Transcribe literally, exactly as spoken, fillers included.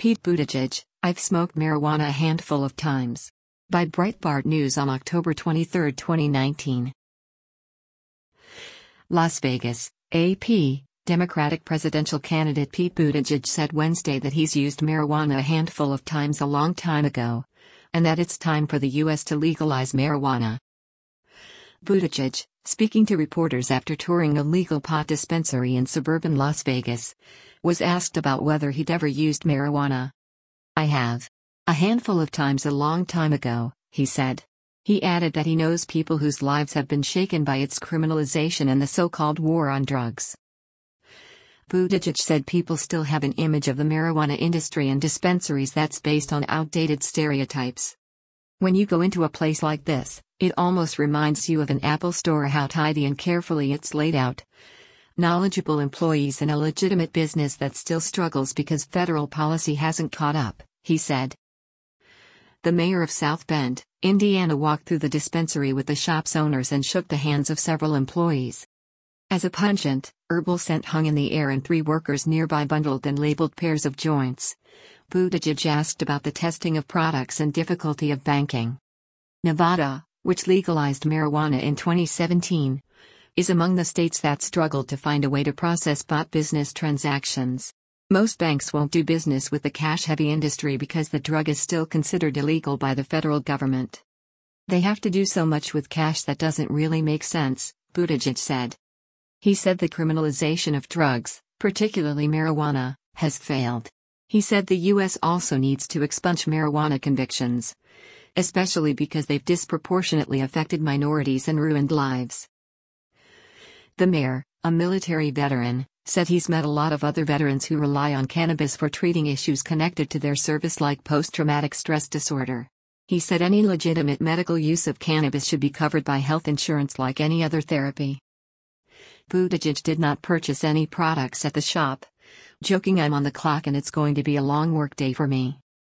Pete Buttigieg, I've smoked marijuana a handful of times. By Breitbart News on October twenty-third, twenty nineteen. Las Vegas, A P, Democratic presidential candidate Pete Buttigieg said Wednesday that he's used marijuana a handful of times a long time ago, and that it's time for the U S to legalize marijuana. Buttigieg, speaking to reporters after touring a legal pot dispensary in suburban Las Vegas, was asked about whether he'd ever used marijuana. "I have. A handful of times a long time ago," he said. He added that he knows people whose lives have been shaken by its criminalization and the so-called war on drugs. Buttigieg said people still have an image of the marijuana industry and dispensaries that's based on outdated stereotypes. "When you go into a place like this, it almost reminds you of an Apple store, how tidy and carefully it's laid out. Knowledgeable employees and a legitimate business that still struggles because federal policy hasn't caught up," he said. The mayor of South Bend, Indiana, walked through the dispensary with the shop's owners and shook the hands of several employees. As a pungent, herbal scent hung in the air and three workers nearby bundled and labeled pairs of joints, Buttigieg asked about the testing of products and difficulty of banking. Nevada, which legalized marijuana in twenty seventeen, is among the states that struggled to find a way to process pot business transactions. Most banks won't do business with the cash-heavy industry because the drug is still considered illegal by the federal government. "They have to do so much with cash that doesn't really make sense," Buttigieg said. He said the criminalization of drugs, particularly marijuana, has failed. He said the U S also needs to expunge marijuana convictions, especially because they've disproportionately affected minorities and ruined lives. The mayor, a military veteran, said he's met a lot of other veterans who rely on cannabis for treating issues connected to their service like post-traumatic stress disorder. He said any legitimate medical use of cannabis should be covered by health insurance like any other therapy. Buttigieg did not purchase any products at the shop, joking, "I'm on the clock and it's going to be a long work day for me."